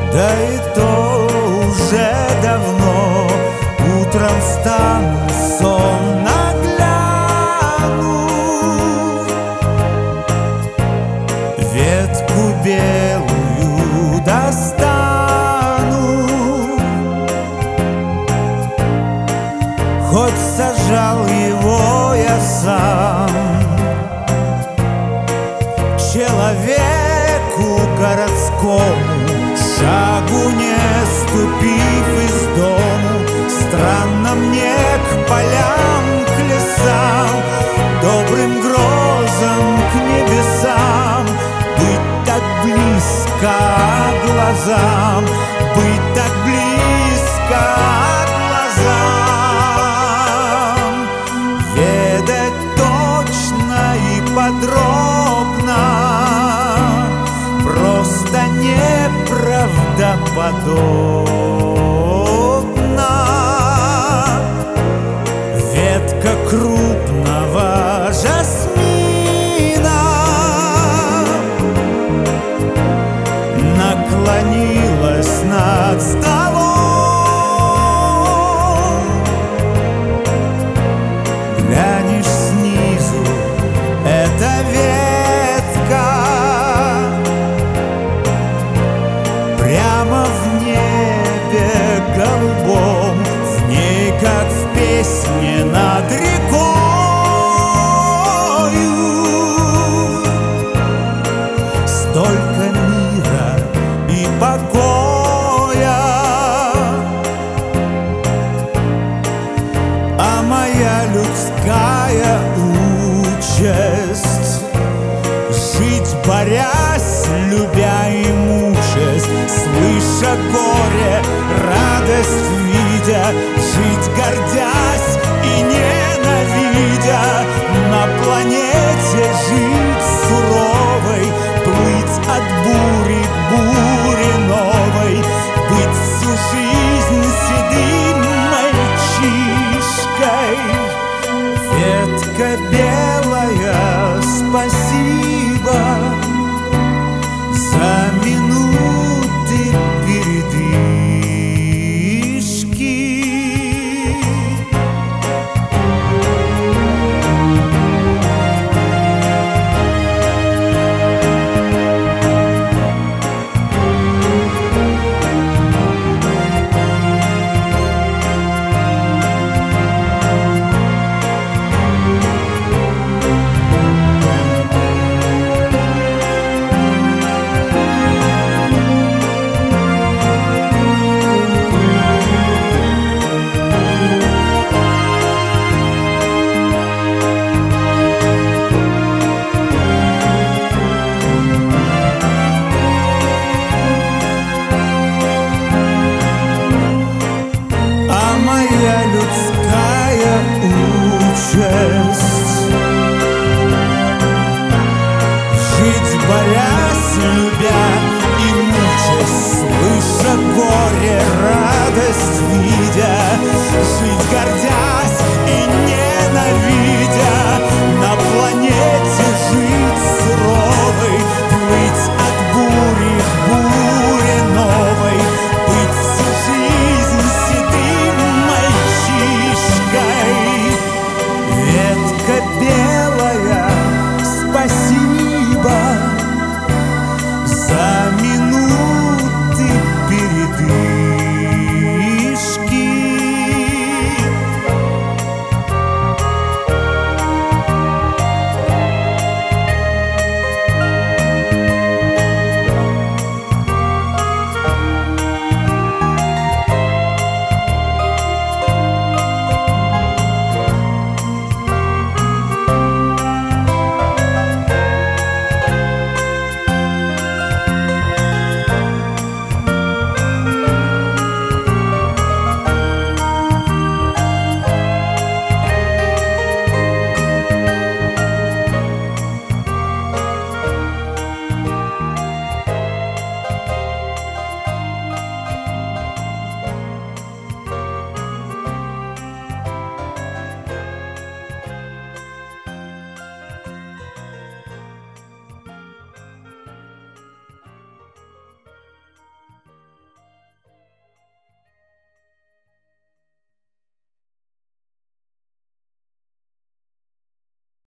Да и то уже давно. Утром встану, сонно гляну, ветку белую достану. Хоть сажал его я сам, человеку городскому, шагу не ступив из дому, странно мне к полям, к лесам, добрым грозам, к небесам, быть так близко глазам, быть так близко глазам, ведать точно и подробно, просто неправдоподобно. Ветка крупного жасмина наклонилась над столом. Глянешь снизу, это ветка прямо в небе голубом, в ней, как в песне над рекою, столько мира и покоя. А моя людская участь — жить, борясь, любя и мучаясь, слыша горе, радость видя,